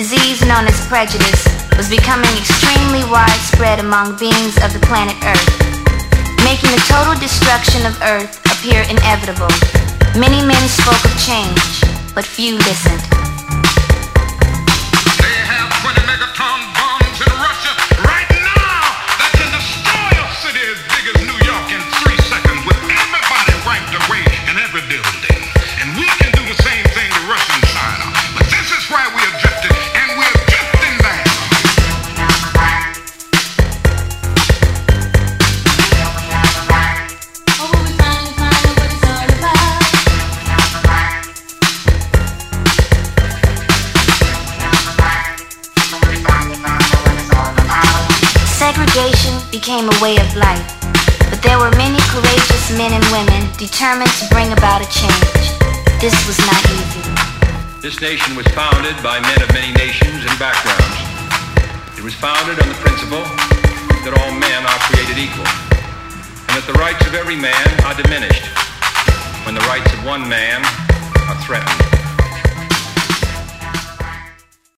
disease known as prejudice was becoming extremely widespread among beings of the planet Earth, making the total destruction of Earth appear inevitable. Many men spoke of change, but few listened. They have 20 megaton bombs in Russia right now that can destroy a city as big as New York in 3 seconds with everybody wiped away in every building. And we can do the same thing to Russia and China. But this is why we have drifted, and we're drifting back. Segregation became a way of life, but there were many courageous men and women determined to bring about a change. This was not easy. This nation was founded by men of many nations and backgrounds. It was founded on the principle that all men are created equal, and that the rights of every man are diminished when the rights of one man are threatened.